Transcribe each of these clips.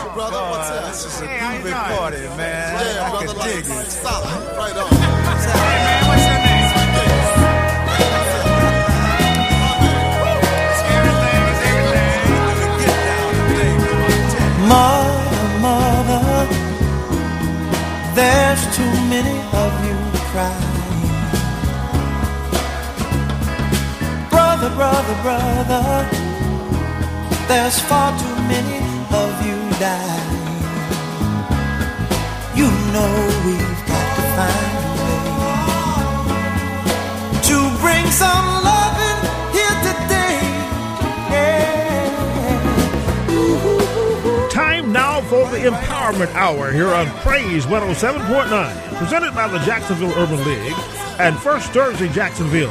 brother. What's up? This is a groovy party, man. Yeah, brother. I can dig it. Solid. Right on. Hey, man, what's your name? Mother, there's too many of you crying. Brother, there's far too many of you dying. You know we've got to find a way to bring some loving here today. Yeah. Time now for the Empowerment Hour here on Praise 107.9, presented by the Jacksonville Urban League and First Thursday Jacksonville.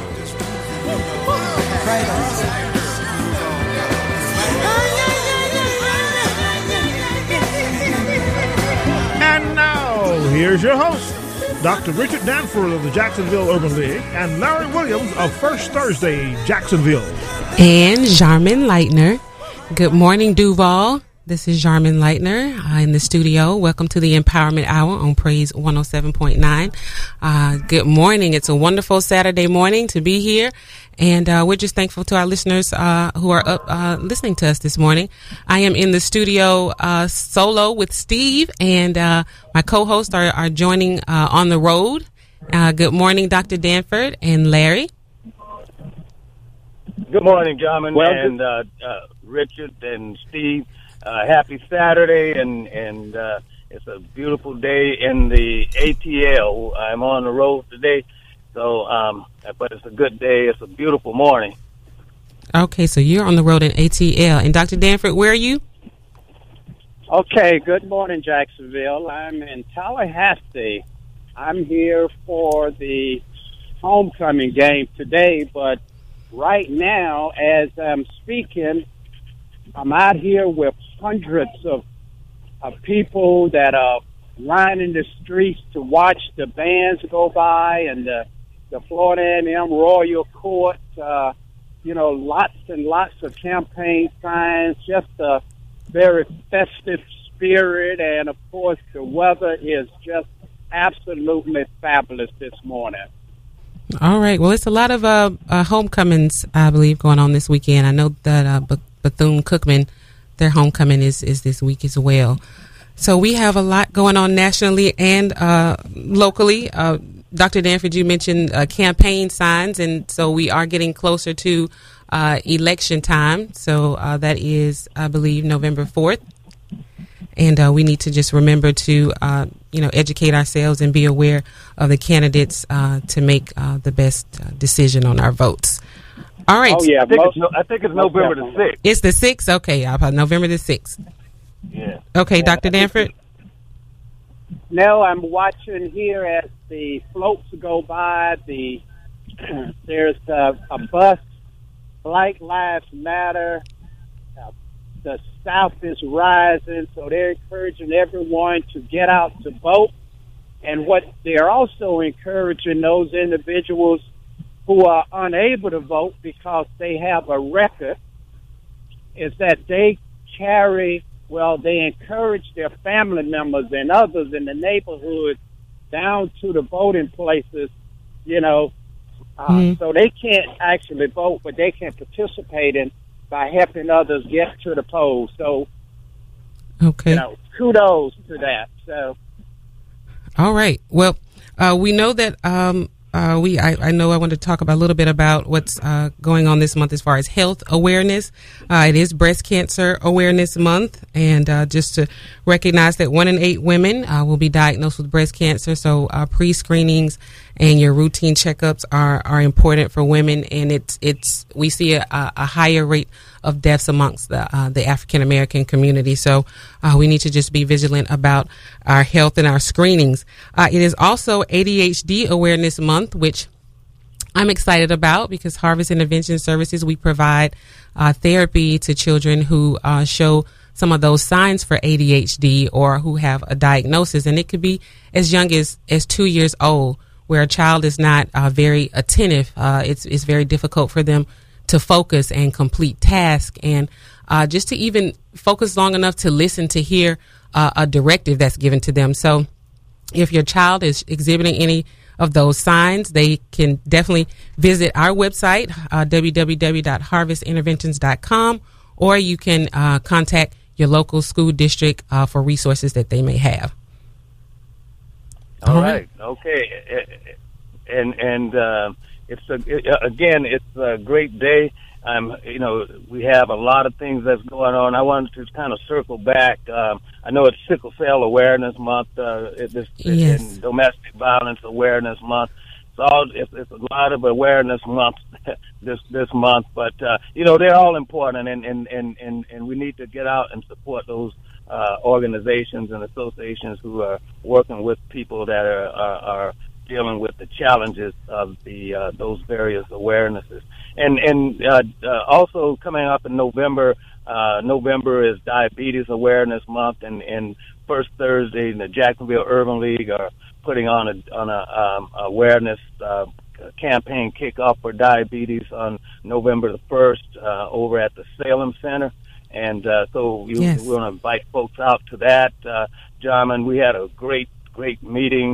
And now, here's your host, Dr. Richard Danford of the Jacksonville Urban League and Larry Williams of First Thursday Jacksonville. And Jarman Leitner. Good morning, Duval. This is Jarman Leitner in the studio. Welcome to the Empowerment Hour on Praise 107.9. Good morning. It's a wonderful Saturday morning to be here. And we're just thankful to our listeners who are up listening to us this morning. I am in the studio solo with Steve, and my co-hosts are joining on the road. Good morning, Dr. Danford and Larry. Good morning, Jarman and Richard and Steve. Happy Saturday, and it's a beautiful day in the ATL. I'm on the road today, so but it's a good day. It's a beautiful morning. Okay, so you're on the road in ATL. And Dr. Danford, where are you? Okay, good morning, Jacksonville. I'm in Tallahassee. I'm here for the homecoming game today, but right now, as I'm speaking, I'm out here with hundreds of people that are lining the streets to watch the bands go by and the Florida A&M Royal Court, lots and lots of campaign signs, just a very festive spirit, and, of course, the weather is just absolutely fabulous this morning. All right. Well, it's a lot of homecomings, I believe, going on this weekend. I know that Bethune-Cookman, their homecoming is this week as well. So we have a lot going on nationally and locally. Dr. Danford, you mentioned campaign signs, and so we are getting closer to election time. So that is, I believe, November 4th. And we need to just remember to, educate ourselves and be aware of the candidates to make the best decision on our votes. All right. Oh, yeah. I think it's November the 6th. It's the 6th? Okay. November the 6th. Yeah. Okay, Dr. Danford? No, I'm watching here as the floats go by. There's a bus, Black Lives Matter. The South is rising, so they're encouraging everyone to get out to vote. And what they're also encouraging those individuals who are unable to vote because they have a record is that they encourage their family members and others in the neighborhood down to the voting places, so they can't actually vote, but they can participate in by helping others get to the polls. So, okay, kudos to that. So, all right. Well, we know that I know I want to talk a little bit about what's going on this month as far as health awareness. It is Breast Cancer Awareness Month, and just to recognize that 1 in 8 women will be diagnosed with breast cancer. So pre-screenings and your routine checkups are important for women, and we see a higher rate of deaths amongst the African American community. So we need to just be vigilant about our health and our screenings. It is also ADHD Awareness Month, which I'm excited about because Harvest Intervention Services, we provide therapy to children who show some of those signs for ADHD or who have a diagnosis. And it could be as young as 2 years old, where a child is not very attentive. It's very difficult for them to focus and complete tasks. And just to even focus long enough to listen to hear a directive that's given to them. So if your child is exhibiting any of those signs, they can definitely visit our website, www.harvestinterventions.com, or you can contact your local school district for resources that they may have. All right. Okay. And it's a great day. We have a lot of things that's going on. I wanted to kind of circle back. I know it's Sickle Cell Awareness Month, and Domestic Violence Awareness Month. It's a lot of awareness months this month, but they're all important, and we need to get out and support those organizations and associations who are working with people that are dealing with the challenges of those various awarenesses. And also coming up in November, November is Diabetes Awareness Month, and first Thursday, the Jacksonville Urban League are putting on a awareness campaign kickoff for diabetes on November the 1st over at the Salem Center. And so we want to invite folks out to that. Jarman, we had a great meeting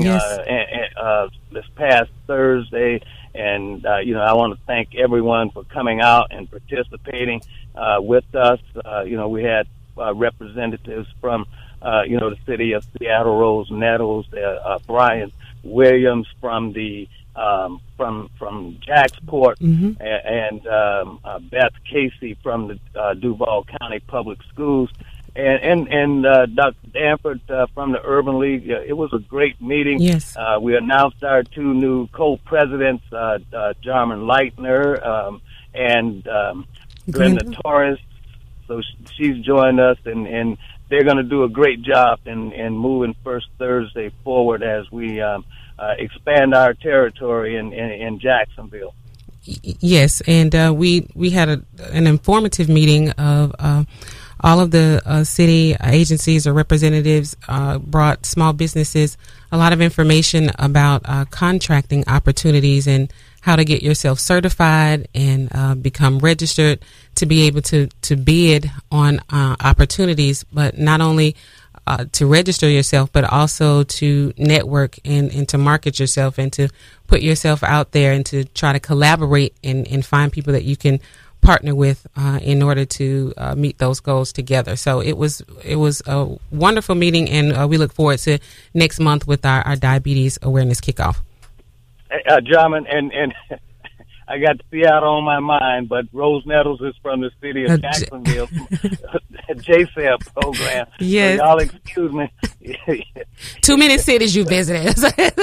this past Thursday, and I want to thank everyone for coming out and participating with us. We had representatives from the city of Seattle, Rose Nettles, Brian Williams from the from Jacksport, and Beth Casey from the Duval County Public Schools, and Dr. Danford from the Urban League. It was a great meeting. Yes. We announced our two new co-presidents, Jarman Leitner and Glenda Torres. So she's joined us, and they're going to do a great job in moving First Thursday forward as we expand our territory in Jacksonville. Yes, and we had an informative meeting of all of the city agencies or representatives, brought small businesses a lot of information about contracting opportunities and how to get yourself certified and become registered to be able to bid on opportunities, but not only to register yourself, but also to network and to market yourself and to put yourself out there and to try to collaborate and find people that you can partner with in order to meet those goals together. So it was a wonderful meeting, and we look forward to next month with our diabetes awareness kickoff. Jarman, and I got Seattle on my mind, but Rose Nettles is from the city of Jacksonville, JSAP program. Yes. So y'all excuse me. Too many cities you visited.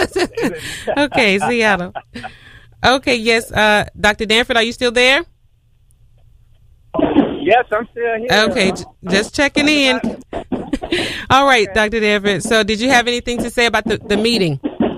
Okay, Seattle. Okay, yes. Dr. Danford, are you still there? Yes, I'm still here. Okay, just checking in. All right, Dr. Danford. So did you have anything to say about the meeting?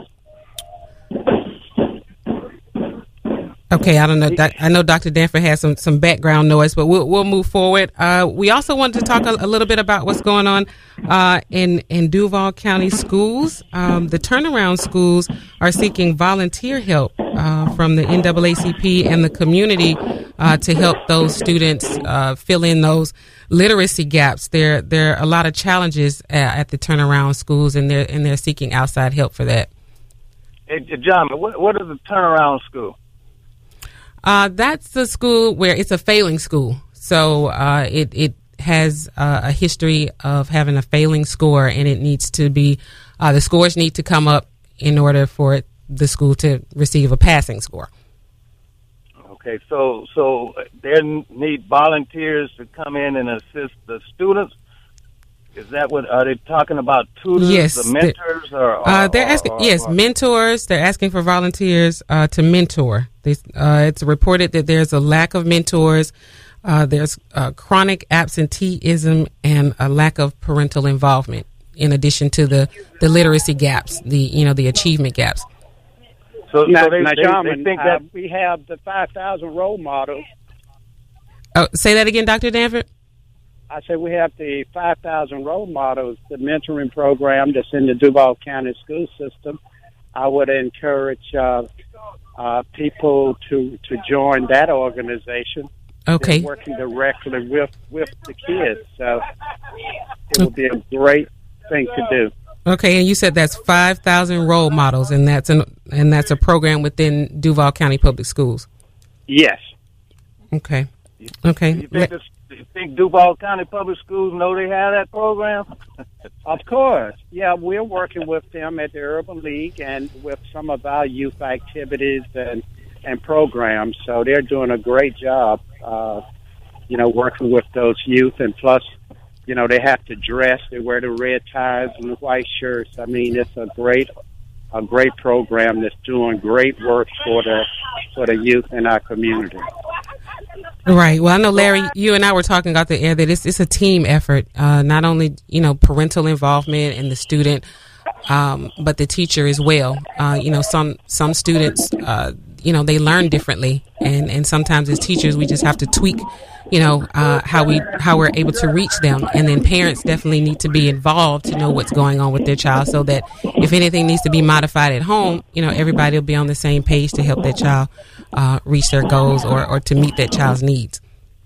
Okay, I don't know. I know Dr. Danford has some background noise, but we'll move forward. We also wanted to talk a little bit about what's going on in Duval County schools. The turnaround schools are seeking volunteer help from the NAACP and the community to help those students fill in those literacy gaps. There are a lot of challenges at the turnaround schools, and they're seeking outside help for that. Hey, John, what is a turnaround school? That's the school where it's a failing school. So it has a history of having a failing score, and it needs to be the scores need to come up in order for the school to receive a passing score. Okay, so they need volunteers to come in and assist the students. Is that what are they talking about? Tutors, yes, the mentors, they're asking. Yes, mentors. They're asking for volunteers to mentor. It's reported that there's a lack of mentors. There's chronic absenteeism and a lack of parental involvement. In addition to the literacy gaps, the achievement gaps. So they think that we have the 5,000 role models. Oh, say that again, Dr. Danford. I said we have the 5,000 role models, the mentoring program that's in the Duval County school system. I would encourage people to join that organization. Okay. They're working directly with the kids. So it would be a great thing to do. Okay, and you said that's 5,000 role models, and that's a program within Duval County Public Schools. Yes. Okay. You think Duval County Public Schools know they have that program? Of course. Yeah, we're working with them at the Urban League and with some of our youth activities and programs. So they're doing a great job, working with those youth. And plus, they have to dress. They wear the red ties and the white shirts. I mean, it's a great program that's doing great work for the youth in our community. Right. Well, I know, Larry, you and I were talking about the air that it's a team effort. Not only parental involvement and the student, but the teacher as well. Some students, they learn differently, and sometimes as teachers we just have to tweak, how we're able to reach them, and then parents definitely need to be involved to know what's going on with their child, so that if anything needs to be modified at home, everybody will be on the same page to help that child reach their goals or to meet that child's needs.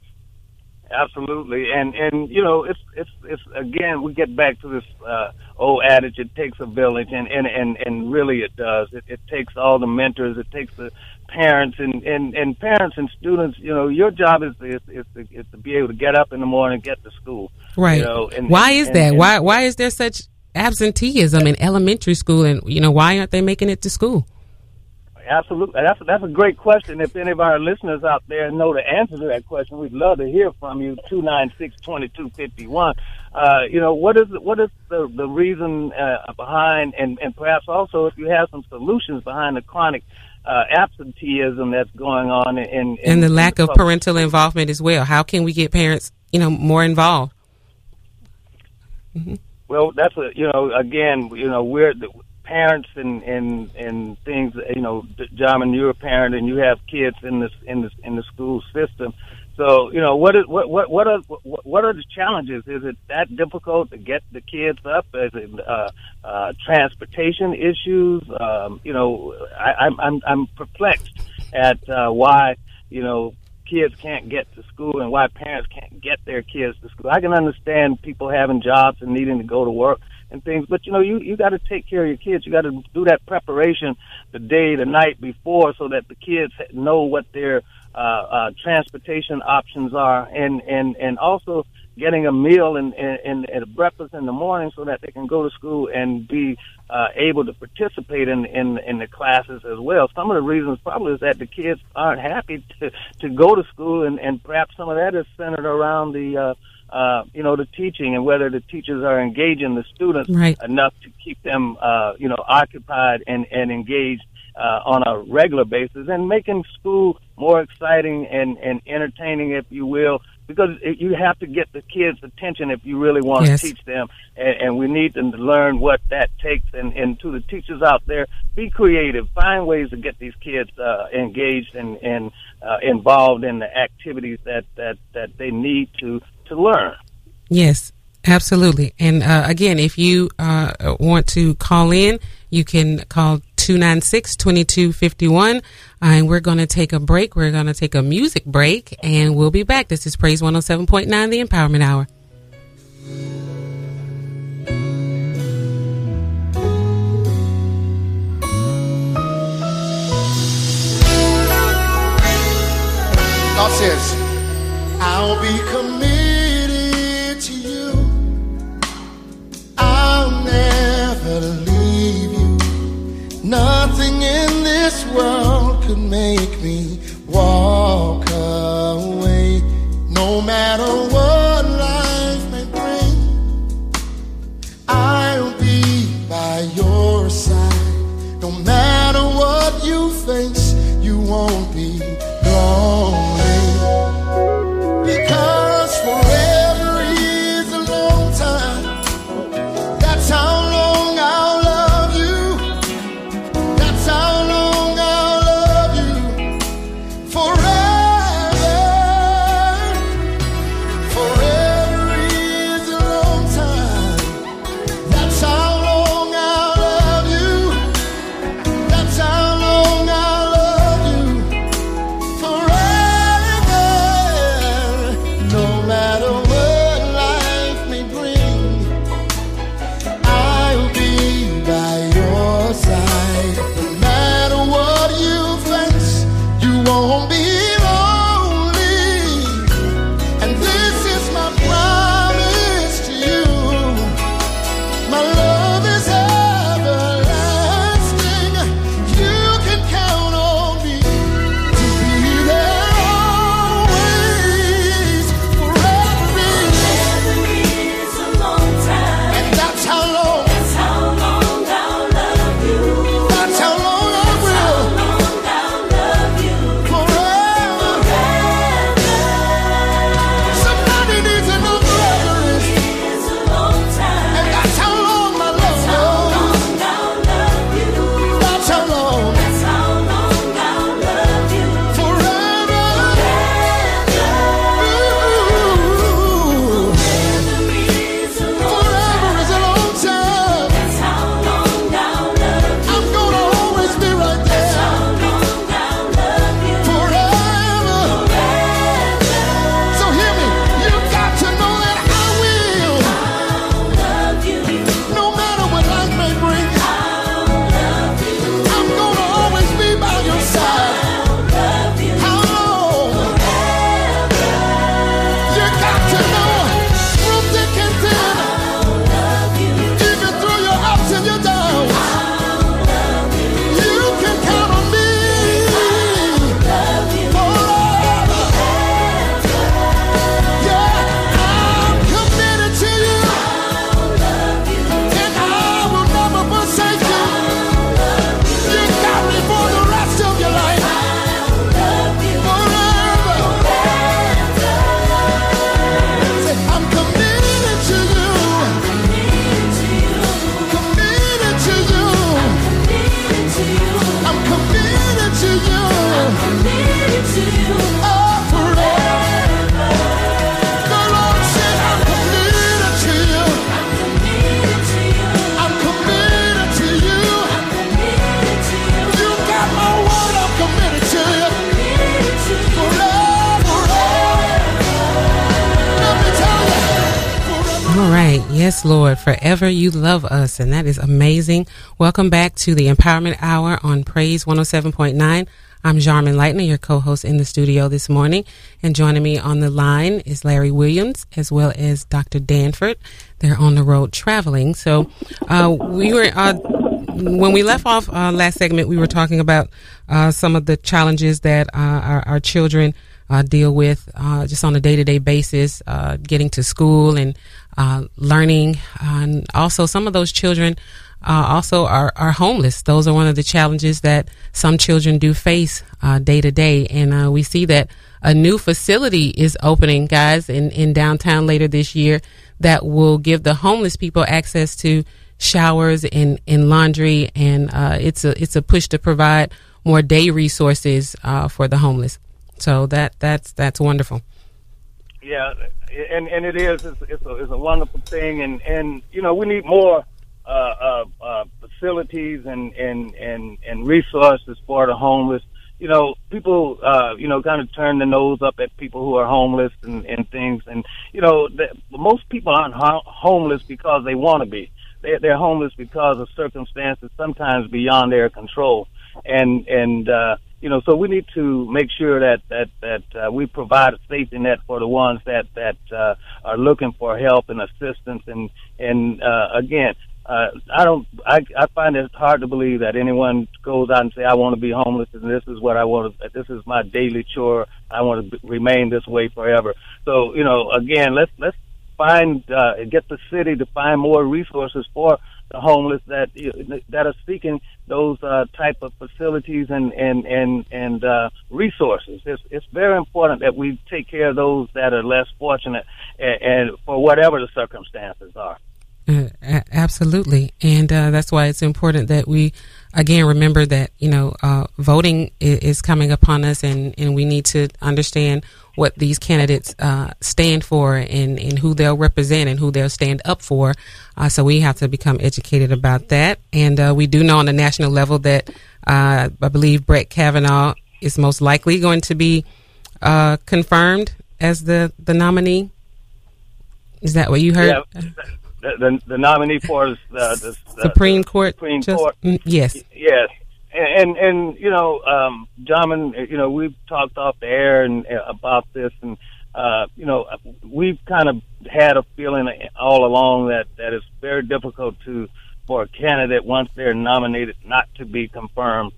Absolutely, and it's again, we get back to this old adage: it takes a village, and really it does. It takes all the mentors, it takes the parents and parents and students. Your job is to be able to get up in the morning and get to school. Right. Why is that? Why is there such absenteeism in elementary school, and why aren't they making it to school? Absolutely. That's a great question. If any of our listeners out there know the answer to that question, we'd love to hear from you. 296-2251. What is the reason behind, and perhaps also if you have some solutions behind the chronic absenteeism that's going on and the lack of parental involvement as well. How can we get parents, more involved? Mm-hmm. Well, that's we're the parents and things. John, you're a parent and you have kids in the school system. So what are the challenges? Is it that difficult to get the kids up? Is it transportation issues? I'm perplexed at why kids can't get to school and why parents can't get their kids to school. I can understand people having jobs and needing to go to work and things, but you got to take care of your kids. You got to do that preparation the night before, so that the kids know what their transportation options are, and also getting a meal and a breakfast in the morning, so that they can go to school and be able to participate in the classes as well. Some of the reasons probably is that the kids aren't happy to go to school, and perhaps some of that is centered around the teaching, and whether the teachers are engaging the students enough to keep them occupied and engaged on a regular basis, and making school more exciting and entertaining, if you will, because you have to get the kids' attention if you really want to teach them, and we need them to learn what that takes. And to the teachers out there, be creative, find ways to get these kids engaged and involved in the activities that they need to learn. Yes, absolutely. And again, if you want to call in, you can call 296-2251, and we're going to take a break. We're going to take a music break, and we'll be back. This is Praise 107.9, the Empowerment Hour. God says, I'll be committed to you. I'll never leave you. Nothing in this world could make me walk away. No matter what life may bring, I'll be by your side. No matter what you face, you won't be lonely. Because forever is a long time. That's how long I'll love you. That's how long I'll love you. Forever. Forever. Yes, Lord. Forever you love us. And that is amazing. Welcome back to the Empowerment Hour on Praise 107.9. I'm Jarman Lightner, your co-host in the studio this morning. And joining me on the line is Larry Williams, as well as Dr. Danford. They're on the road traveling. So we were... when we left off last segment, we were talking about some of the challenges that our children deal with just on a day-to-day basis, getting to school and learning. And also, some of those children also are homeless. Those are one of the challenges that some children do face day to day. And we see that a new facility is opening, guys, in downtown later this year that will give the homeless people access to showers and laundry, and it's a push to provide more day resources for the homeless. So that's wonderful. Yeah, and it is. It's a wonderful thing, and you know, we need more facilities and resources for the homeless. You know, people kind of turn their nose up at people who are homeless and things, and you know, most people aren't homeless because they want to be. They're homeless because of circumstances sometimes beyond their control, and you know, so we need to make sure that we provide a safety net for the ones that are looking for help and assistance. And again, I find it hard to believe that anyone goes out and say, I want to be homeless and this is what I want to, this is my daily chore. I want to remain this way forever. So, you know, again, let's get the city to find more resources for the homeless that are seeking those type of facilities and resources. It's very important that we take care of those that are less fortunate, and for whatever the circumstances are. Absolutely, and that's why it's important that we again remember that voting is coming upon us, and we need to understand what these candidates stand for and who they'll represent and who they'll stand up for. So we have to become educated about that. And we do know on the national level that I believe Brett Kavanaugh is most likely going to be confirmed as the nominee. Is that what you heard? Yeah, the nominee for the Supreme Court. Supreme Court. Yes. Yes. And John, we've talked off the air and about this, and we've kind of had a feeling all along that it's very difficult for a candidate once they're nominated not to be confirmed.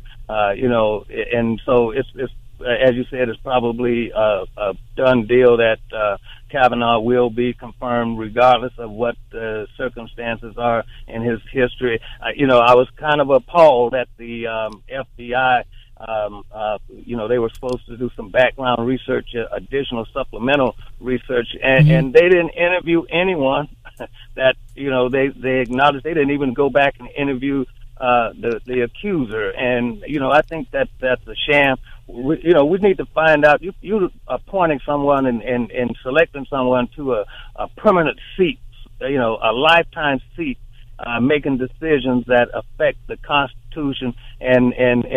And so it's as you said, it's probably a done deal that Kavanaugh will be confirmed regardless of what the circumstances are in his history. I was kind of appalled at the FBI. They were supposed to do some background research, additional supplemental research, and they didn't interview anyone that, they acknowledged. They didn't even go back and interview the accuser. And, I think that's a sham. We need to find out. You appointing someone and selecting someone to a permanent seat, a lifetime seat, making decisions that affect the Constitution and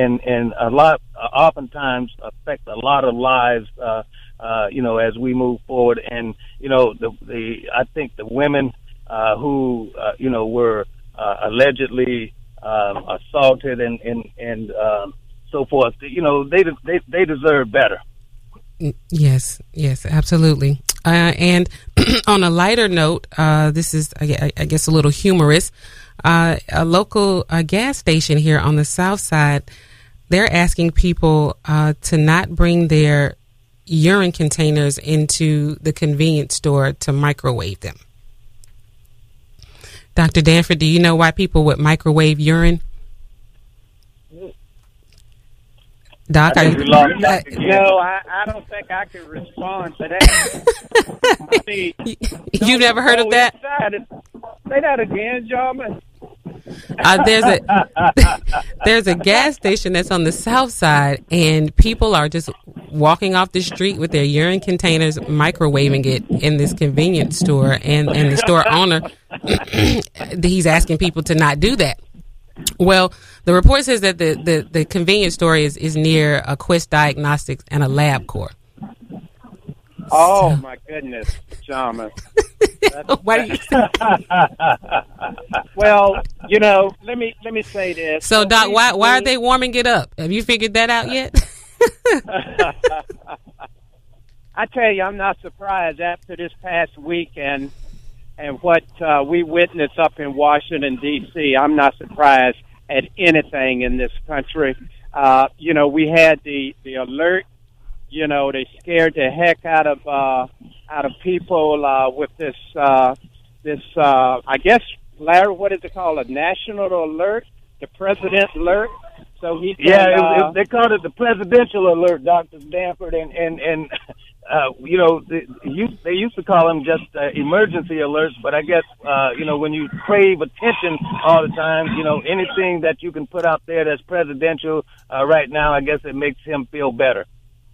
oftentimes affect a lot of lives, as we move forward. And, I think the women who, were allegedly assaulted and so forth, they deserve better. Yes, absolutely. And on a lighter note, this is, I guess, a little humorous. A local gas station here on the south side, they're asking people to not bring their urine containers into the convenience store to microwave them. Dr. Danford, do you know why people would microwave urine? Doc, I don't think I can respond to that. You've never heard of that? Say that again, Jarman. There's a gas station that's on the south side, and people are just walking off the street with their urine containers, microwaving it in this convenience store, and the store owner, he's asking people to not do that. Well, the report says that the convenience store is near a Quest Diagnostics and a LabCorp. Oh, my goodness, Jarman. Why do you? Well, let me say this. So, Doc, why are they warming it up? Have you figured that out yet? I tell you, I'm not surprised after this past week and what we witnessed up in Washington, D.C. I'm not surprised at anything in this country. We had the alert. They scared the heck out of people with this. I guess, Larry, what is it called? A national alert, the president alert. So he said, they called it the presidential alert, Dr. Danford, and they used to call them just emergency alerts. But I guess when you crave attention all the time, anything that you can put out there that's presidential right now, I guess it makes him feel better.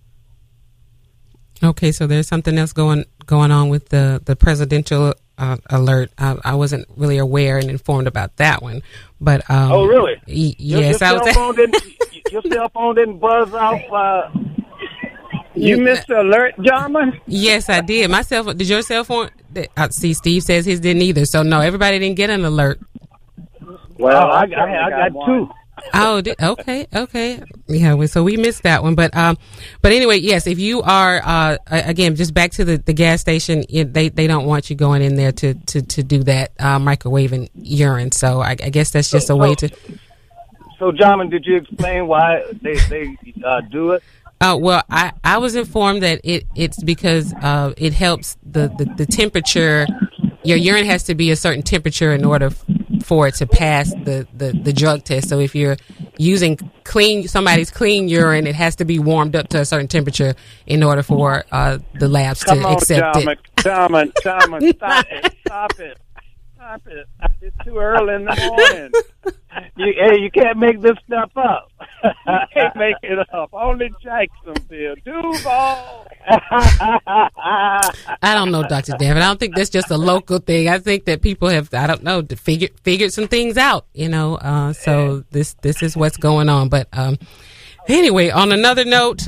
Okay, so there's something else going on with the presidential alert. I wasn't really aware and informed about that one, but oh, really? Yes, your cell phone didn't buzz off. You missed the alert, Jarman? Yes, I did. My cell phone. Did your cell phone? See, Steve says his didn't either. So no, everybody didn't get an alert. Well, I got two. Oh, okay. Yeah, so we missed that one, but anyway, yes. If you are again, just back to the gas station, they don't want you going in there to do that microwaving urine. So I guess that's just a way to. So, Jarman, did you explain why they do it? Well, I was informed that it's because it helps the temperature. Your urine has to be a certain temperature in order for it to pass the drug test. So if you're using somebody's clean urine, it has to be warmed up to a certain temperature in order for the labs to accept it. Jarman, stop it. It's too early in the morning. You can't make this stuff up. You can't make it up. Only Jacksonville. Duval. I don't know, Dr. David. I don't think that's just a local thing. I think that people have, figured some things out, so this is what's going on. But anyway, on another note,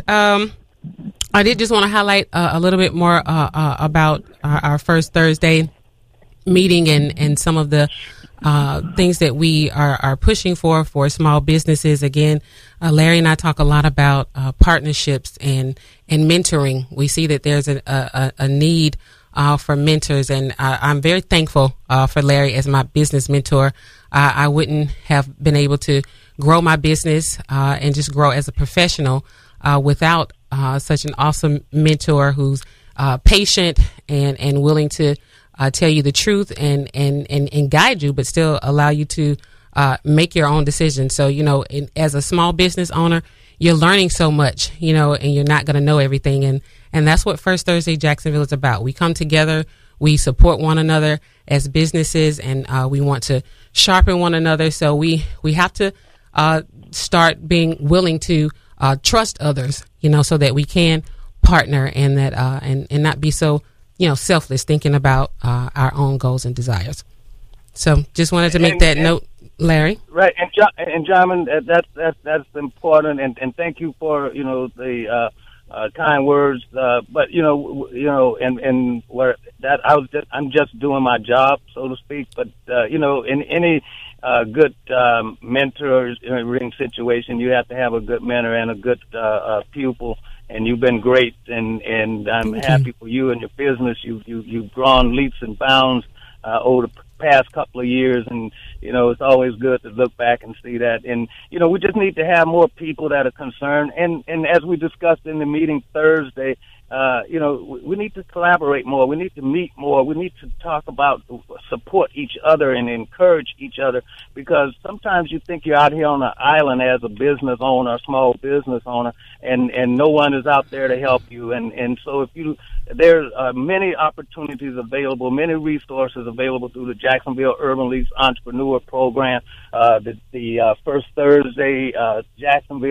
I did just want to highlight a little bit more about our First Thursday meeting and some of the things that we are pushing for small businesses. Again, Larry and I talk a lot about partnerships and mentoring. We see that there's a need for mentors, and I'm very thankful for Larry as my business mentor. I wouldn't have been able to grow my business and just grow as a professional without such an awesome mentor who's patient and willing to tell you the truth and guide you, but still allow you to make your own decisions. So, as a small business owner, you're learning so much, and you're not going to know everything. And that's what First Thursday Jacksonville is about. We come together, we support one another as businesses, and we want to sharpen one another. So we have to start being willing to trust others, so that we can partner and that and not be so selfless, thinking about our own goals and desires. So just wanted to make that note, Larry. Right, and Jarman, that's important, and thank you for the kind words. But and where that I'm just doing my job, so to speak. But in any good mentoring situation, you have to have a good mentor and a good pupil. And you've been great, and I'm happy for you and your business. You've grown leaps and bounds over the past couple of years, and it's always good to look back and see that. And we just need to have more people that are concerned. And as we discussed in the meeting Thursday, we need to collaborate more. We need to meet more. We need to talk about support each other and encourage each other, because sometimes you think you're out here on an island as a business owner, a small business owner, and no one is out there to help you. And so there are many opportunities available, many resources available through the Jacksonville Urban League's Entrepreneur Program, the First Thursday Jacksonville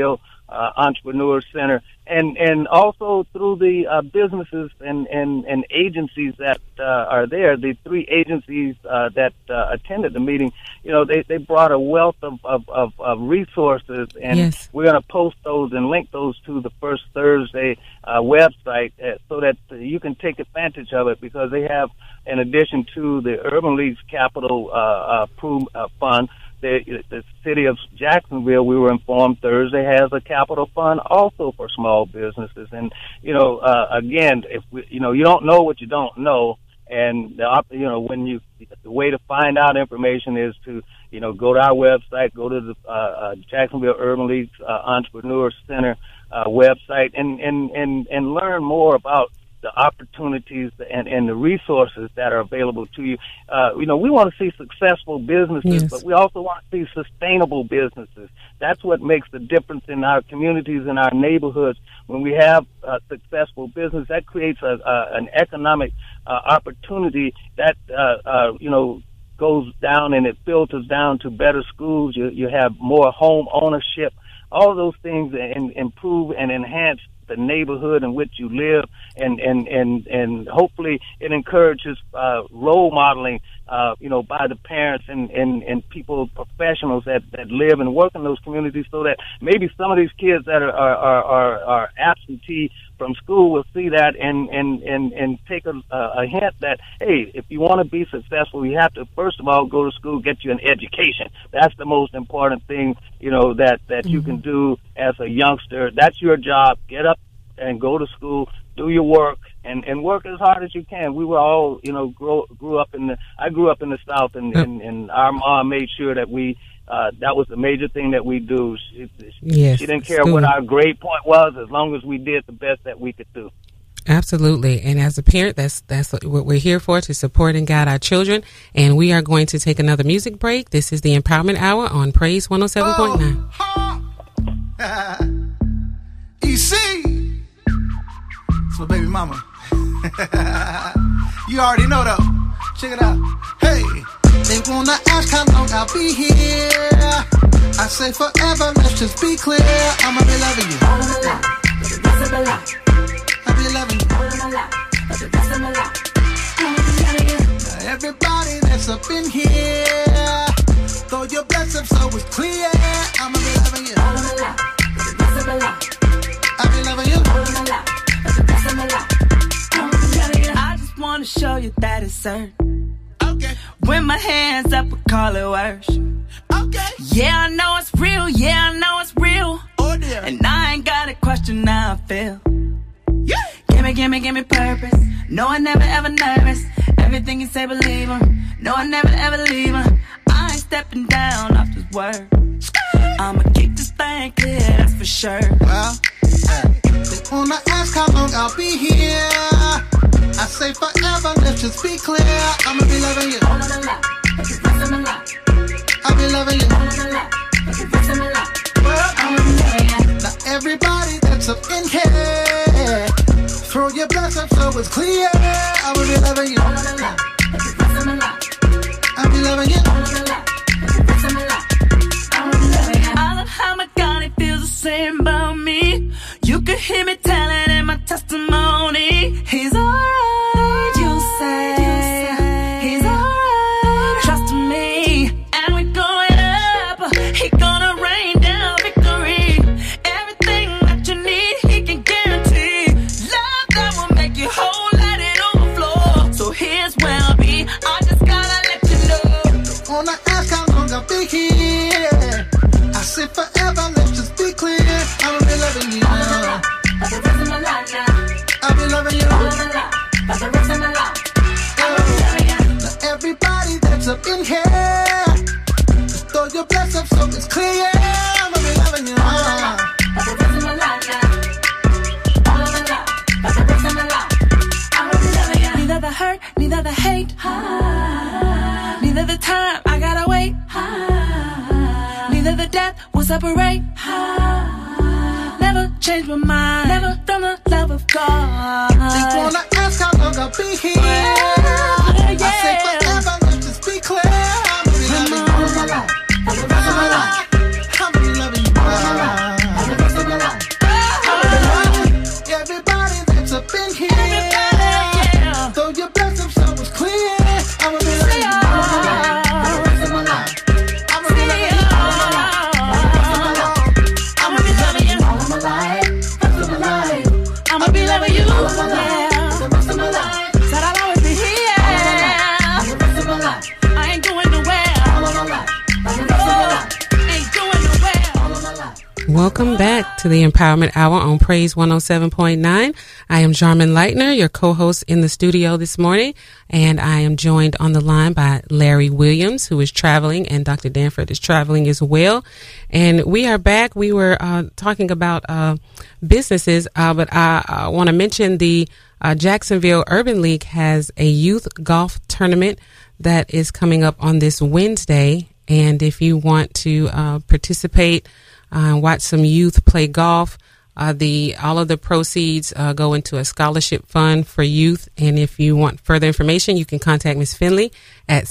Entrepreneur Center, and also through the businesses and agencies that are there. The 3 agencies that attended the meeting, they brought a wealth of resources, and yes. we're going to post those and link those to the First Thursday website so that you can take advantage of it, because they have, in addition to the Urban League's capital fund, the city of Jacksonville, we were informed Thursday, has a capital fund also for small businesses. And, again, if you don't know what you don't know, and, the way to find out information is to, go to our website, go to the Jacksonville Urban League's Entrepreneur Center website and learn more about the opportunities and the resources that are available to you. We want to see successful businesses, yes. but we also want to see sustainable businesses. That's what makes the difference in our communities and our neighborhoods. When we have successful business, that creates an economic opportunity that, goes down and it filters down to better schools. You have more home ownership. All of those things improve and enhance the neighborhood in which you live, and hopefully it encourages role modeling, by the parents and people, professionals that live and work in those communities, so that maybe some of these kids that are absentee from school will see that and take a hint that, hey, if you want to be successful, you have to first of all go to school, get you an education. That's the most important thing, that mm-hmm. you can do as a youngster. That's your job. Get up and go to school, do your work, and work as hard as you can. We were all, grew up in the South, and our mom made sure that we, that was the major thing that we do. She didn't care what our grade point was, as long as we did the best that we could do. Absolutely. And as a parent, that's what we're here for, to support and guide our children. And we are going to take another music break. This is the Empowerment Hour on Praise 107.9. EC. So baby mama. You already know though. Check it out. Hey. They wanna ask how long I'll be here. I say forever, let's just be clear. I'ma be loving you all of my life, for the rest of my life. I'll be loving you all of my life, for the rest of my life. I'ma be loving you. Now everybody that's up in here, throw your blessings so it's clear. I'ma be loving you all of my life, for the rest of my life. I'll be loving you all of my life, for the rest of my life. I'ma be loving you. I just wanna show you that it's certain. Okay. When my hands up, I call it worship. Okay. Yeah, I know it's real. Yeah, I know it's real. Oh, dear. And I ain't got a question how I feel. Yeah. Give me purpose. No, I never ever nervous. Everything you say, believe him. No, I never ever leave him. I ain't stepping down off this word. I'ma keep this thing clear, that's for sure. Well, they wanna ask how long I'll be here. I say forever, let's just be clear. I'ma be loving you all of my life, for the rest of my life. I'll be loving you all of my life, for the rest of my life. Well, I'ma be loving you. Now everybody that's up in here, throw your bless up so it's clear. I'ma be loving you all of my life, for the rest of my life. I'll be loving you all of my life, for the rest of my life. I'ma be loving you. I love how my God, he feels the same about me. You can hear me telling in my testimony. He's alright, you say. He's alright, trust me. And we're going up. He gonna rain down victory. Everything that you need, he can guarantee. Love that will make you whole, let it overflow. So here's where I'll be. I just gotta let you know. Wanna ask how long I'll be here? I say forever, let's just be clear. I'ma be loving you now. For the rest of my life now. I'll be loving you all of my life, for the rest of my life. I'll be loving you. Now everybody that's up in here, just throw your bless up so it's clear. I'ma be loving you all of my life, for the rest of my life now. All of my life, for the rest of my life. I'ma be loving you. Neither the hurt, neither the hate, neither the time I gotta wait, neither the death will separate. Never change my mind, never from the love of God. They wanna ask how long I'll be here. I say forever, let's just be clear. I'ma be loving you all of my life, for the rest of my life. I'ma be loving you all of my life, for the rest of my life. Welcome back to the Empowerment Hour on Praise 107.9. I am Jarman Leitner, your co-host in the studio this morning, and I am joined on the line by Larry Williams, who is traveling, and Dr. Danford is traveling as well. And we are back. We were talking about businesses, but I want to mention the Jacksonville Urban League has a youth golf tournament that is coming up on this Wednesday. And if you want to participate, watch some youth play golf, all of the proceeds go into a scholarship fund for youth. And if you want further information, you can contact Ms. Finley at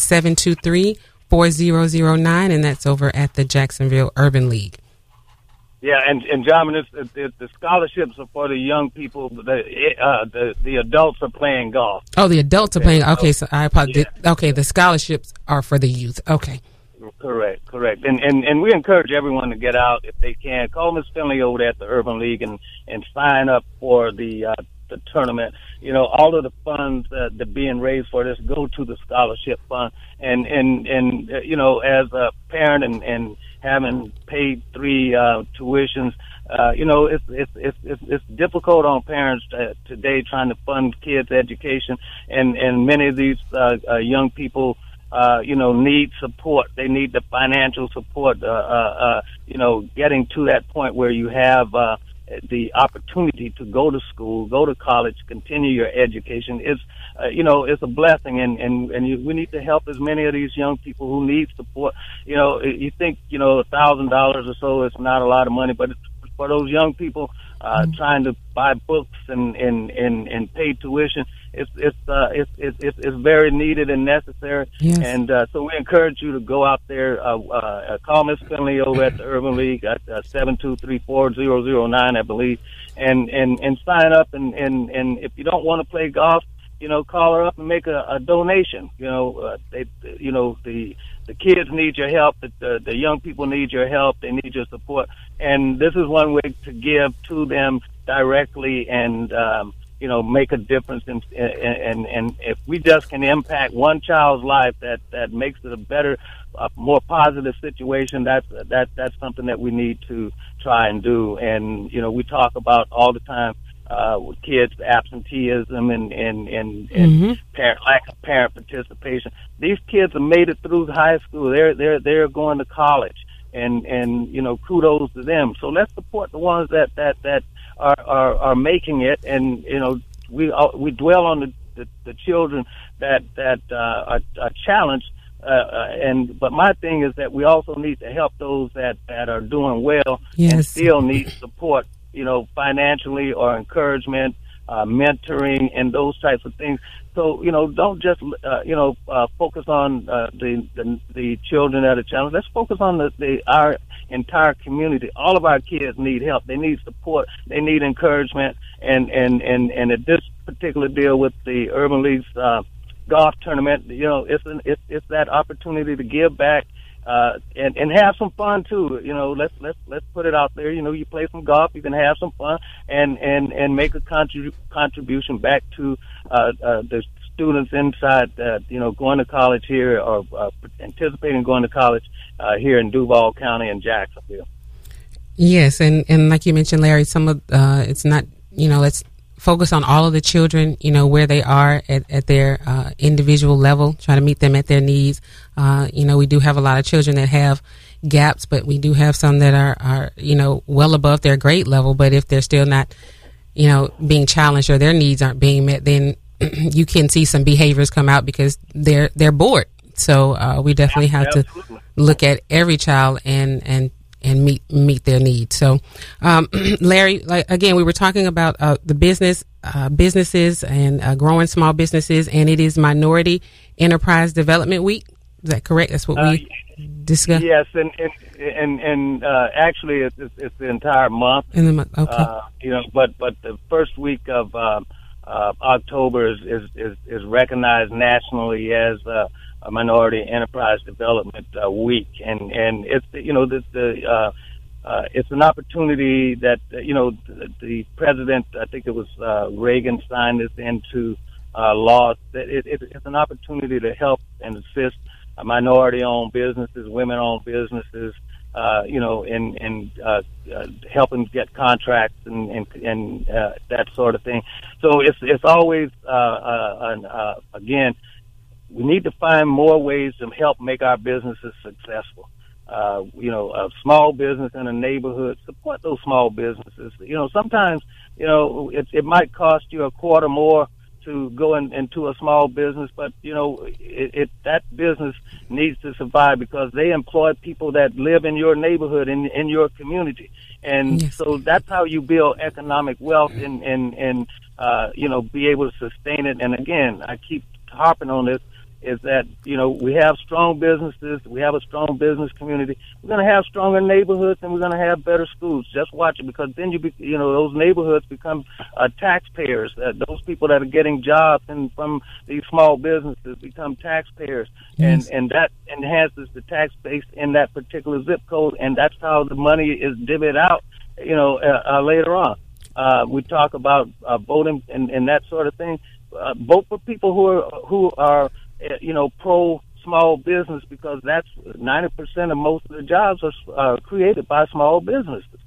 723-4009, and that's over at the Jacksonville Urban League. Yeah, and John, the scholarships are for the young people. The adults are playing golf. Oh, the adults are playing. Okay, so I apologize. Yeah. Okay, the scholarships are for the youth. Okay. Correct. And we encourage everyone to get out if they can. Call Ms. Finley over at the Urban League and sign up for the tournament. You know, all of the funds that being raised for this go to the scholarship fund. And you know, as a parent and having paid 3 tuitions, you know, it's difficult on parents today trying to fund kids' education, and many of these young people, you know, need support. They need the financial support, you know, getting to that point where you have the opportunity to go to school, go to college, continue your education. It's, you know, it's a blessing, and we need to help as many of these young people who need support. You know, you think, you know, $1,000 or so is not a lot of money, but for those young people trying to buy books and pay tuition, it's very needed and necessary. Yes. And so we encourage you to go out there, call Ms. Finley over at the Urban League at 723-4009, I believe, and sign up. And if you don't want to play golf, you know, call her up and make a donation. You know, the kids need your help. The young people need your help. They need your support. And this is one way to give to them directly and, you know, make a difference. And if we just can impact one child's life, that makes it a better, more positive situation. That's something that we need to try and do. And, you know, we talk about all the time, with kids, absenteeism and lack of parent participation. These kids have made it through high school. They're going to college, and you know, kudos to them. So let's support the ones that are making it. And you know, we dwell on the children that are challenged. But my thing is that we also need to help those that are doing well. Yes. And still need support, you know, financially or encouragement, mentoring, and those types of things. So, you know, don't just, focus on the children that are challenged. Let's focus on our entire community. All of our kids need help. They need support. They need encouragement. And at this particular deal with the Urban League's golf tournament, you know, it's that opportunity to give back. And have some fun too. You know, let's put it out there. You know, you play some golf, you can have some fun and make a contribution back to the students inside you know, going to college here or anticipating going to college here in Duval County and Jacksonville. Yes, and like you mentioned, Larry, some of it's not, you know, let's focus on all of the children, you know, where they are at their individual level, try to meet them at their needs. You know, we do have a lot of children that have gaps, but we do have some that are, you know, well above their grade level. But if they're still not, you know, being challenged or their needs aren't being met, then you can see some behaviors come out because they're bored. So we definitely have to look at every child and meet their needs. So, Larry, like again, we were talking about the businesses and growing small businesses, and it is Minority Enterprise Development Week. Is that correct? That's what we discussed. Yes, and actually, it's the entire month. In the month, okay. You know, but the first week of October is recognized nationally as a Minority Enterprise Development Week, and it's, you know, it's an opportunity that, you know, the president, I think it was Reagan, signed this into law. It's an opportunity to help and assist minority-owned businesses, women-owned businesses, helping get contracts and that sort of thing. So it's always again, we need to find more ways to help make our businesses successful. A small business in a neighborhood, support those small businesses. Sometimes it might cost you a quarter more to go into a small business, but that business needs to survive because they employ people that live in your neighborhood, in your community, and yes. So that's how you build economic wealth and be able to sustain it. And again, I keep harping on this, is that we have strong businesses, we have a strong business community, we're going to have stronger neighborhoods, and we're going to have better schools. Just watch it, because then those neighborhoods become taxpayers. Those people that are getting jobs from these small businesses become taxpayers, yes. and that enhances the tax base in that particular zip code, and that's how the money is divvied out later on. We talk about voting and that sort of thing. Vote for people who are pro small business, because that's 90% of most of the jobs are created by small businesses.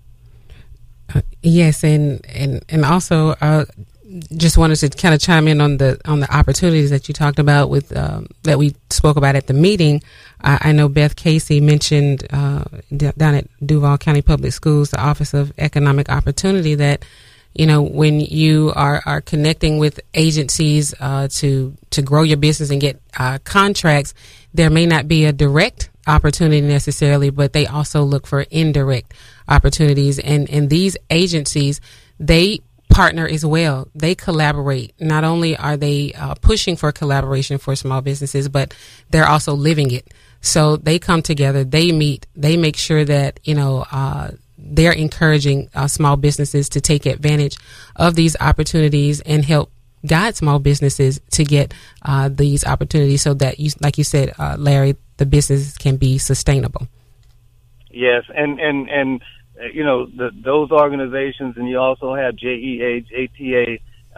Yes, and also just wanted to kind of chime in on the opportunities that you talked about with that we spoke about at the meeting. I know Beth Casey mentioned down at Duval County Public Schools, the Office of Economic Opportunity, that when you are connecting with agencies to grow your business and get contracts, there may not be a direct opportunity necessarily, but they also look for indirect opportunities. And these agencies, they partner as well. They collaborate. Not only are they pushing for collaboration for small businesses, but they're also living it. So they come together, they meet, they make sure that, they're encouraging small businesses to take advantage of these opportunities and help guide small businesses to get these opportunities so that, like you said, Larry, the business can be sustainable. Yes, and those organizations, and you also have JEA, JTA,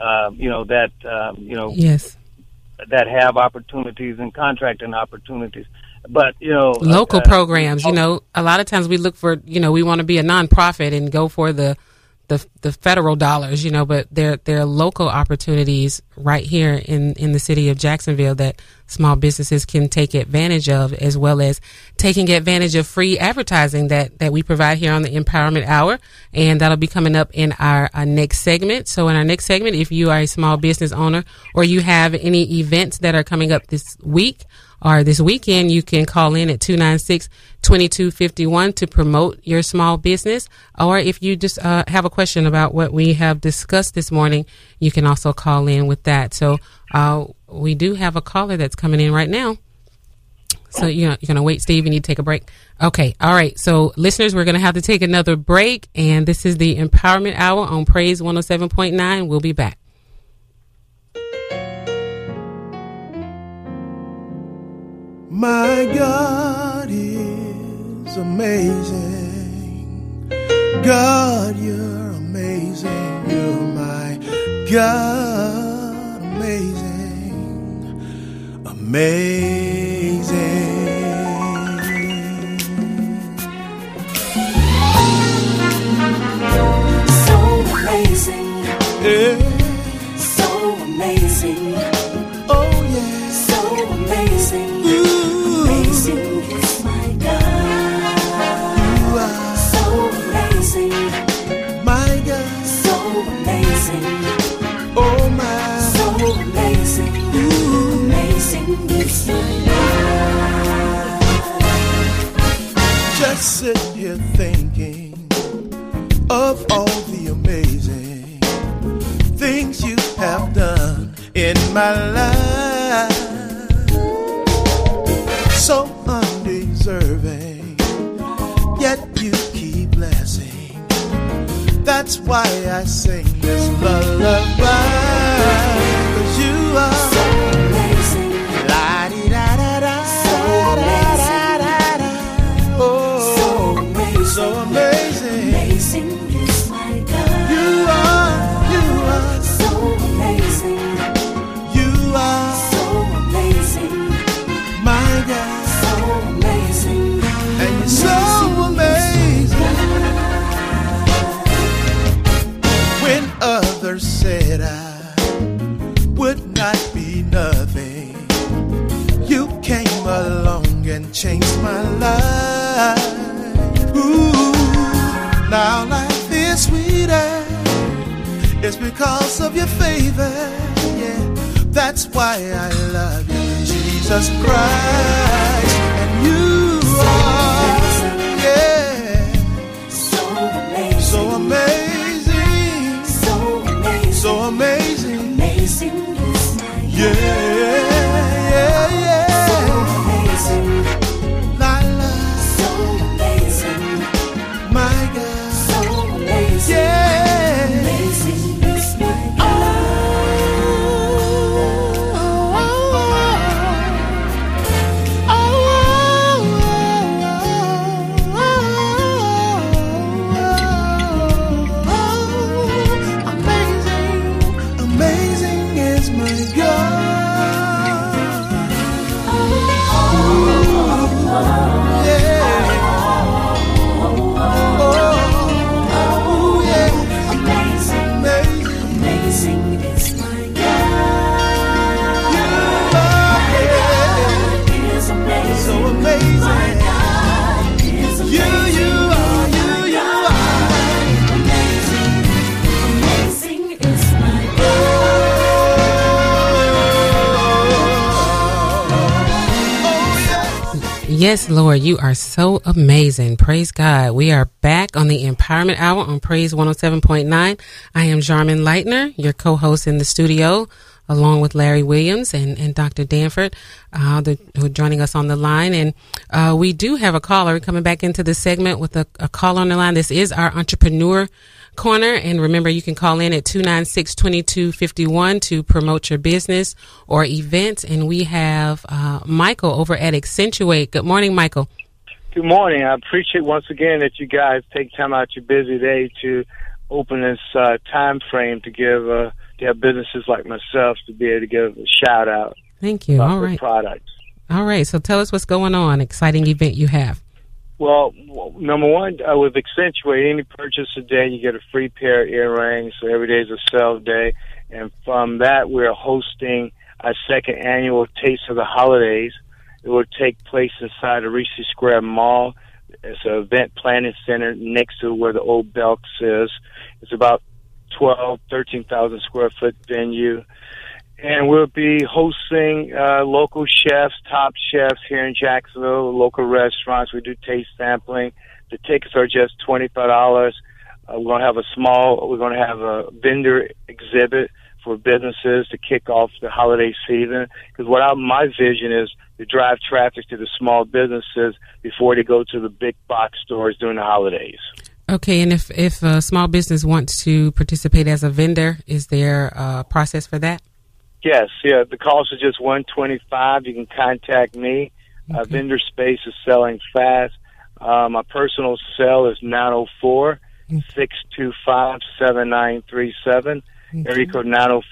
yes, that have opportunities and contracting opportunities. But, local programs, a lot of times we look for, we want to be a nonprofit and go for the federal dollars, but there are local opportunities right here in the city of Jacksonville that small businesses can take advantage of, as well as taking advantage of free advertising that we provide here on the Empowerment Hour. And that'll be coming up in our next segment. So in our next segment, if you are a small business owner or you have any events that are coming up this week or this weekend, you can call in at 296-2251 to promote your small business. Or if you just have a question about what we have discussed this morning, you can also call in with that. So we do have a caller that's coming in right now. So you're going to wait, Steve? You need to take a break? Okay. All right. So listeners, we're going to have to take another break. And this is the Empowerment Hour on Praise 107.9. We'll be back. My God is amazing. God, you're amazing. You're my God, amazing, amazing. So amazing. Yeah. So amazing. Oh yeah. So amazing. Amazing is my God. You are so amazing. my God. So amazing. Oh my. So amazing. Amazing is my God. Just sit here thinking of all the amazing things you have done in my life. So undeserving, yet you keep blessing. That's why I sing this lullaby. 'Cause you are so amazing. La-di-da-da-da. So amazing. Oh, So amazing. so amazing. Amazing is my God. You are so amazing. You are So amazing. my God. So amazing. And you're so amazing. and changed my life. Ooh, now life is sweeter. It's because of your favor, yeah. That's why I love you, Jesus Christ. And you are, yeah, so amazing, so amazing, so amazing, so amazing. Amazing is my God. Yeah. Yes, Lord, you are so amazing. Praise God. We are back on the Empowerment Hour on Praise 107.9. I am Jarman Leitner, your co-host in the studio, along with Larry Williams and Dr. Danford, who are joining us on the line. And we do have a caller coming back into the segment with a caller on the line. This is our Entrepreneur Corner. And remember, you can call in at 296-2251 to promote your business or events. And we have Michael over at Accentuate. Good morning, Michael. Good morning. I appreciate once again that you guys take time out your busy day to open this time frame to give to have businesses like myself to be able to give a shout out. Thank you. All right. Products. All right. So tell us what's going on. Exciting event you have. Well, number one, with Accentuate, any purchase today, you get a free pair of earrings. So every day is a sales day. And from that, we're hosting our second annual Taste of the Holidays. It will take place inside the Reese Square Mall. It's an event planning center next to where the old Belks is. It's about 13,000 square foot venue. And we'll be hosting local chefs, top chefs here in Jacksonville, local restaurants. We do taste sampling. The tickets are just $25. We're going to have a vendor exhibit for businesses to kick off the holiday season. Because my vision is to drive traffic to the small businesses before they go to the big box stores during the holidays. Okay, and if a small business wants to participate as a vendor, is there a process for that? Yes, yeah. The cost is just $125. You can contact me. Okay. Vendor space is selling fast. My personal cell is 904-625-7937. Area code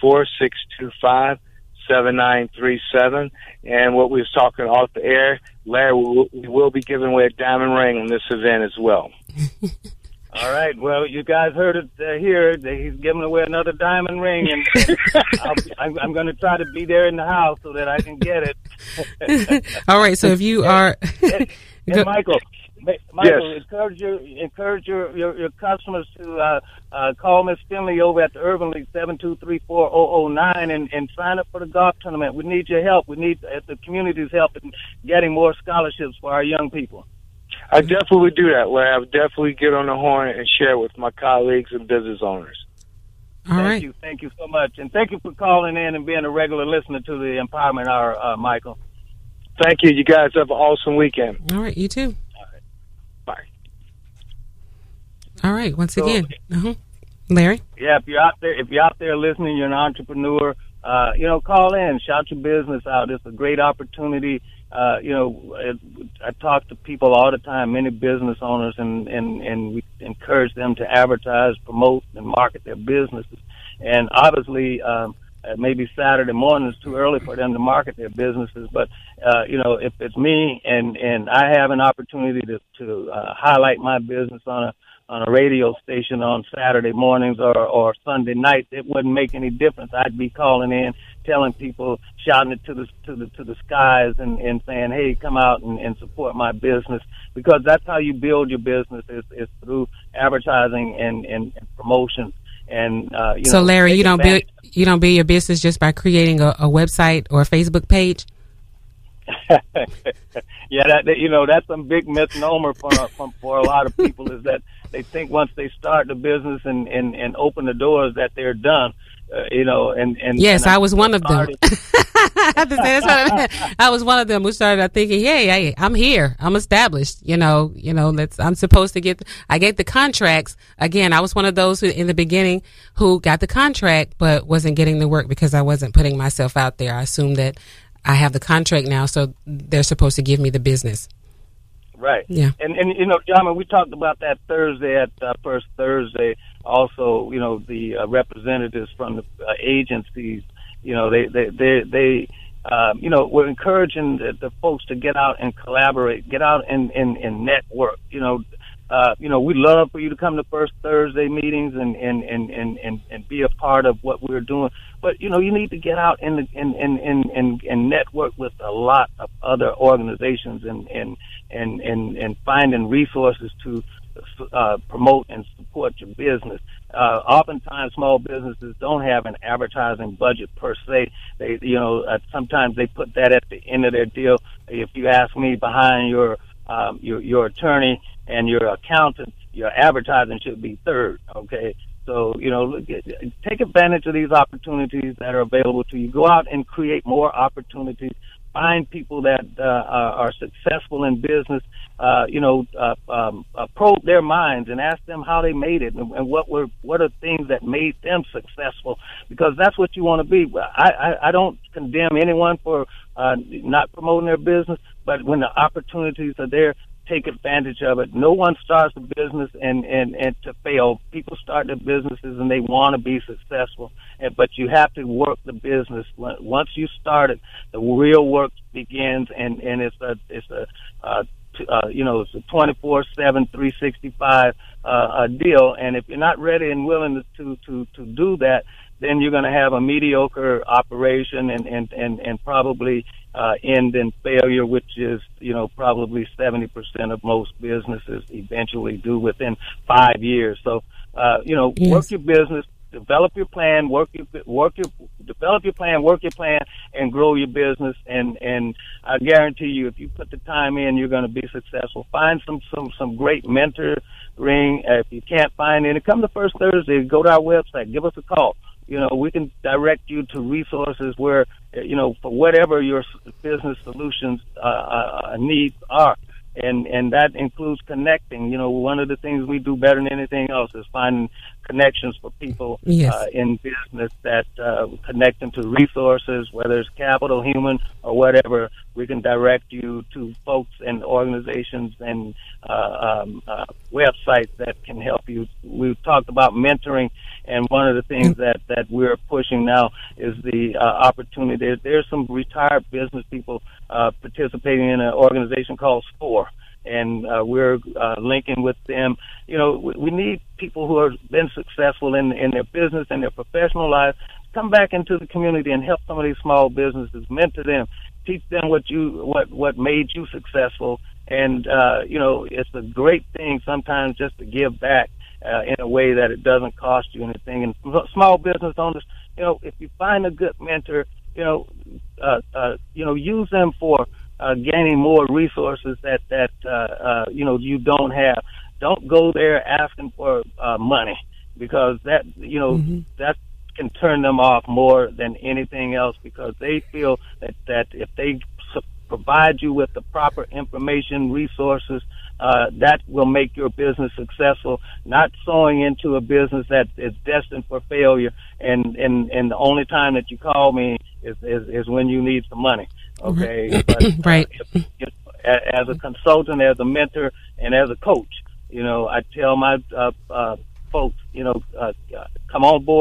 904-625-7937. And what we was talking off the air, Larry, we will be giving away a diamond ring on this event as well. All right. Well, you guys heard it here. He's giving away another diamond ring, and I'm going to try to be there in the house so that I can get it. All right. So if you are, Michael, yes. encourage your customers to call Miss Finley over at the Urban League 7234009 and sign up for the golf tournament. We need your help. We need the community's help in getting more scholarships for our young people. I definitely would do that, Larry. I would definitely get on the horn and share with my colleagues and business owners. Thank you so much. And thank you for calling in and being a regular listener to the Empowerment Hour, Michael. Thank you. You guys have an awesome weekend. All right, you too. All right. Bye. All right, once again. Larry? Yeah, if you're out there listening, you're an entrepreneur, call in, shout your business out. It's a great opportunity. I talk to people all the time, many business owners, and we encourage them to advertise, promote, and market their businesses. And obviously, maybe Saturday morning is too early for them to market their businesses. But, if it's me and I have an opportunity to highlight my business on on a radio station on Saturday mornings or Sunday nights, it wouldn't make any difference. I'd be calling in, telling people, shouting it to the skies, and saying, "Hey, come out and support my business," because that's how you build your business is through advertising and promotion. And so, Larry, you don't build your business just by creating a website or a Facebook page. Yeah, that's a big misnomer for a lot of people, is that they think once they start the business and open the doors that they're done. Yes, I was one of them. I have to say, that's what I mean. I was one of them who started thinking, "Hey, I'm here. I'm established. I'm supposed to I get the contracts." Again, I was one of those who, in the beginning, who got the contract but wasn't getting the work because I wasn't putting myself out there. I assumed that I have the contract now, so they're supposed to give me the business. Right. Yeah. And John, we talked about that Thursday at First Thursday. Also, the representatives from the agencies, they we're encouraging the folks to get out and collaborate, get out and network. We love for you to come to First Thursday meetings and be a part of what we're doing. But you need to get out and network with a lot of other organizations and finding resources to promote and support your business. Oftentimes, small businesses don't have an advertising budget per se. They, sometimes they put that at the end of their deal. If you ask me, behind your attorney and your accountant, your advertising should be third. Okay. So, take advantage of these opportunities that are available to you. Go out and create more opportunities. Find people that are successful in business. Probe their minds and ask them how they made it and what are things that made them successful, because that's what you want to be. I don't condemn anyone for not promoting their business, but when the opportunities are there, take advantage of it. No one starts a business and to fail. People start their businesses and they want to be successful, but you have to work the business. Once you start it, the real work begins, and it's a 24/7, 365 deal. And if you're not ready and willing to do that, then you're going to have a mediocre operation and probably end in failure, which is, probably 70% of most businesses eventually do within 5 years. So, Yes. Work your business, develop your plan, develop your plan, and grow your business. And I guarantee you, if you put the time in, you're going to be successful. Find some great mentoring. If you can't find any, come to First Thursday. Go to our website. Give us a call. We can direct you to resources where, for whatever your business solutions needs are. And that includes connecting. One of the things we do better than anything else is finding connections for people Yes. In business that connect them to resources, whether it's capital, human, or whatever. We can direct you to folks and organizations and websites that can help you. We've talked about mentoring, and one of the things that we're pushing now is the opportunity. There's some retired business people participating in an organization called SCORE, and we're linking with them. We need people who have been successful in their business and their professional lives come back into the community and help some of these small businesses, mentor them, teach them what made you successful. And it's a great thing sometimes just to give back in a way that it doesn't cost you anything. And small business owners, if you find a good mentor, use them for gaining more resources that you don't have. Don't go there asking for money, because that that can turn them off more than anything else, because they feel that if they provide you with the proper information, resources, that will make your business successful, not sowing into a business that is destined for failure. And the only time that you call me is when you need some money. Okay. But, Right. As a consultant, as a mentor, and as a coach, I tell my folks, come on board,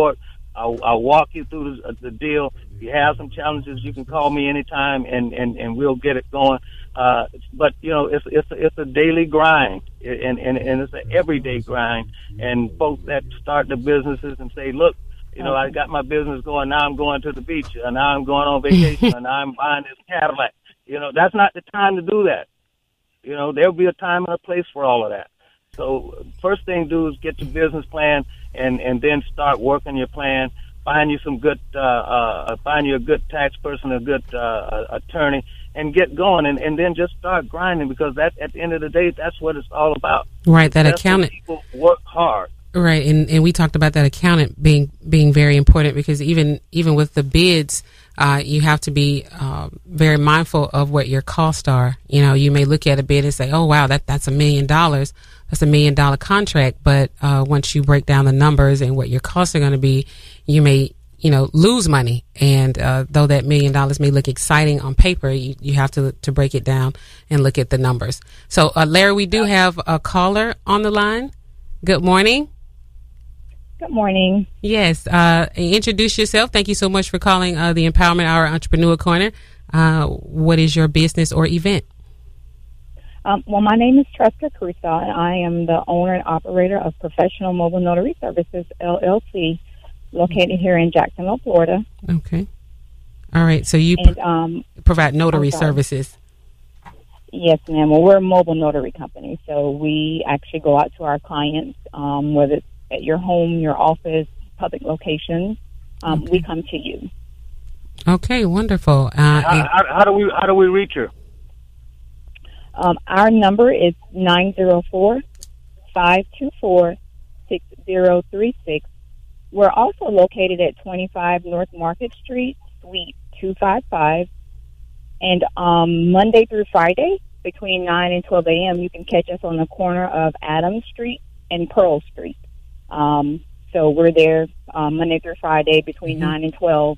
I'll walk you through the deal. If you have some challenges, you can call me anytime, and we'll get it going. But you know, it's a daily grind, and it's an everyday grind. And folks that start the businesses and say, look, you know, I got my business going. Now I'm going to the beach, and now I'm going on vacation, and now I'm buying this Cadillac. You know, that's not the time to do that. You know, there'll be a time and a place for all of that. So first thing to do is get your business plan, and then start working your plan. Find you some good, find you a good tax person, a good attorney, and get going, and then just start grinding, because that at the end of the day, that's what it's all about. Right, that accountant. People work hard. Right, and we talked about that accountant being very important, because even with the bids, you have to be very mindful of what your costs are. You know, you may look at a bid and say, "Oh, wow, that's $1 million. That's $1 million contract." But once you break down the numbers and what your costs are going to be, you may lose money. And though that $1 million may look exciting on paper, you have to break it down and look at the numbers. So, Larry, we do have a caller on the line. Good morning. Good morning. Yes. Introduce yourself. Thank you so much for calling the Empowerment Hour Entrepreneur Corner. What is your business or event? Well, my name is Tresca Crusoe, and I am the owner and operator of Professional Mobile Notary Services, LLC, located here in Jacksonville, Florida. Okay. All right. So you provide notary services. Yes, ma'am. Well, we're a mobile notary company, so we actually go out to our clients, whether it's at your home, your office, public locations. Okay. We come to you. Okay, wonderful. How do we reach her? Our number is 904-524-6036. We're also located at 25 North Market Street, Suite 255. And Monday through Friday, between 9 and 12 a.m., you can catch us on the corner of Adams Street and Pearl Street. So we're there Monday through Friday between 9 and 12,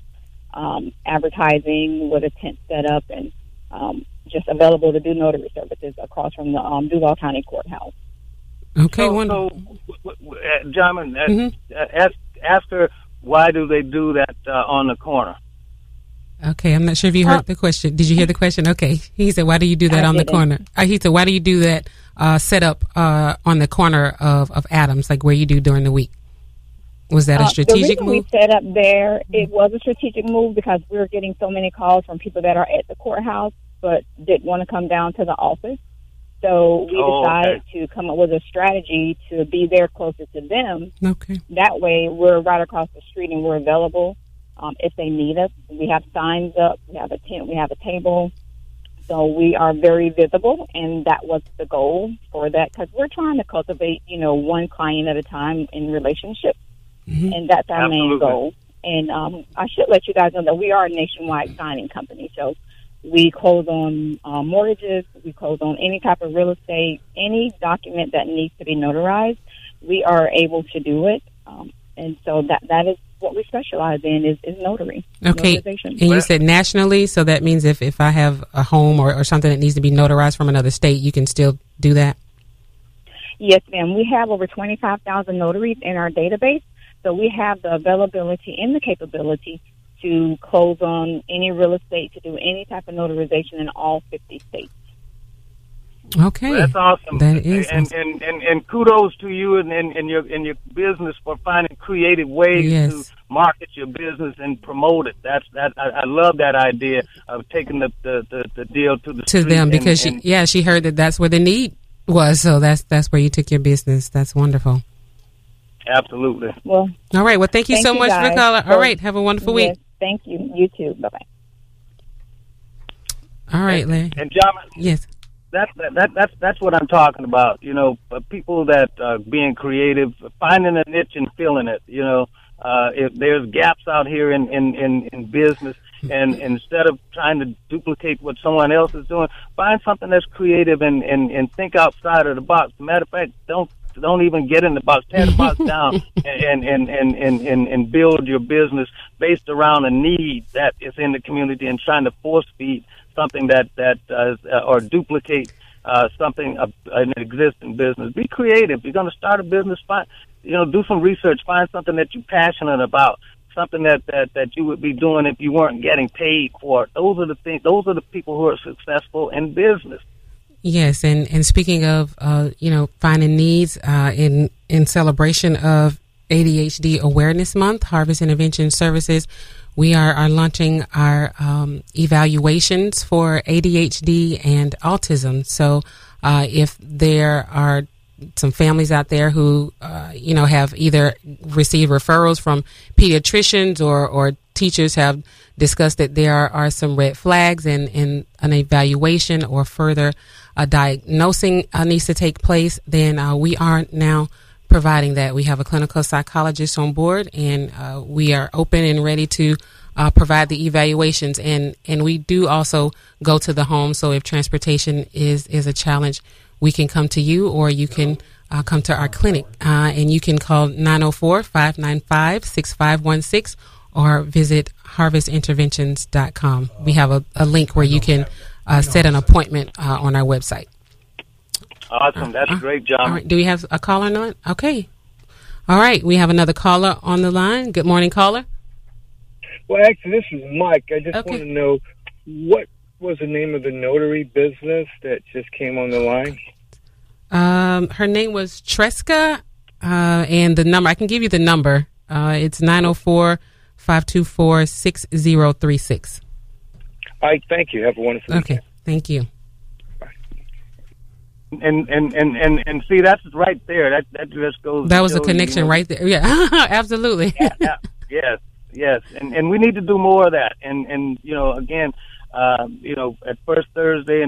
advertising with a tent set up, and just available to do notary services across from the Duval County Courthouse. Okay, so John, ask her, why do they do that on the corner? Okay, I'm not sure if you heard the question. Did you hear the question? Okay. He said, why do you do that on the corner? He said, why do you do that set up on the corner of Adams, like where you do during the week? Was that a strategic the move? We set up there, it was a strategic move because we were getting so many calls from people that are at the courthouse but didn't want to come down to the office. So we decided to come up with a strategy to be there closer to them. Okay. That way, we're right across the street and we're available if they need us. We have signs up, we have a tent, we have a table. So we are very visible, and that was the goal for that, because we're trying to cultivate, one client at a time in relationships, and that's our main goal. And I should let you guys know that we are a nationwide signing company. So we close on mortgages, we close on any type of real estate, any document that needs to be notarized, we are able to do it. And so that is what we specialize in is notary. Okay. And you said nationally, so that means if I have a home or something that needs to be notarized from another state, you can still do that? Yes, ma'am. We have over 25,000 notaries in our database, so we have the availability and the capability to close on any real estate, to do any type of notarization in all 50 states. Okay, well, that's awesome. That is awesome. And kudos to you and your business for finding creative ways to market your business and promote it. I love that idea of taking the deal to them, because she heard that's where the need was. So that's where you took your business. That's wonderful. Absolutely. Well, all right. Well, thank you so much for calling. All right, have a wonderful week. Thank you. You too. Bye bye. All right, Larry. And John. Yes. That's what I'm talking about. People that are being creative, finding a niche and filling it. If there's gaps out here in business, and instead of trying to duplicate what someone else is doing, find something that's creative and think outside of the box. Matter of fact, don't even get in the box. Tear the box down and build your business based around a need that is in the community, and trying to force feed something that or duplicate something an existing business. Be creative. You're going to start a business. Do some research. Find something that you're passionate about. something that you would be doing if you weren't getting paid for it. Those are the things. Those are the people who are successful in business. Yes, and speaking of finding needs in celebration of ADHD Awareness Month, Harvest Intervention Services, we are launching our evaluations for ADHD and autism. So if there are some families out there who have either received referrals from pediatricians or teachers have discussed that there are some red flags and an evaluation or further diagnosing needs to take place, then we are now providing that. We have a clinical psychologist on board, and we are open and ready to provide the evaluations. And we do also go to the home. So if transportation is a challenge, we can come to you, or you can come to our clinic. And you can call 904-595-6516 or visit harvestinterventions.com. We have a link where you can set an appointment on our website. Awesome. That's great, John. All right. Do we have a caller on? Okay. All right. We have another caller on the line. Good morning, caller. Well, actually, this is Mike. I just want to know, what was the name of the notary business that just came on the line? Her name was Tresca, and the number, I can give you the number. It's 904-524-6036. All right, thank you. Have a wonderful Okay, day. thank you. And see, that's right there. That just goes. That was a connection right there. Yeah, absolutely. Yes. And we need to do more of that. And again, at First Thursday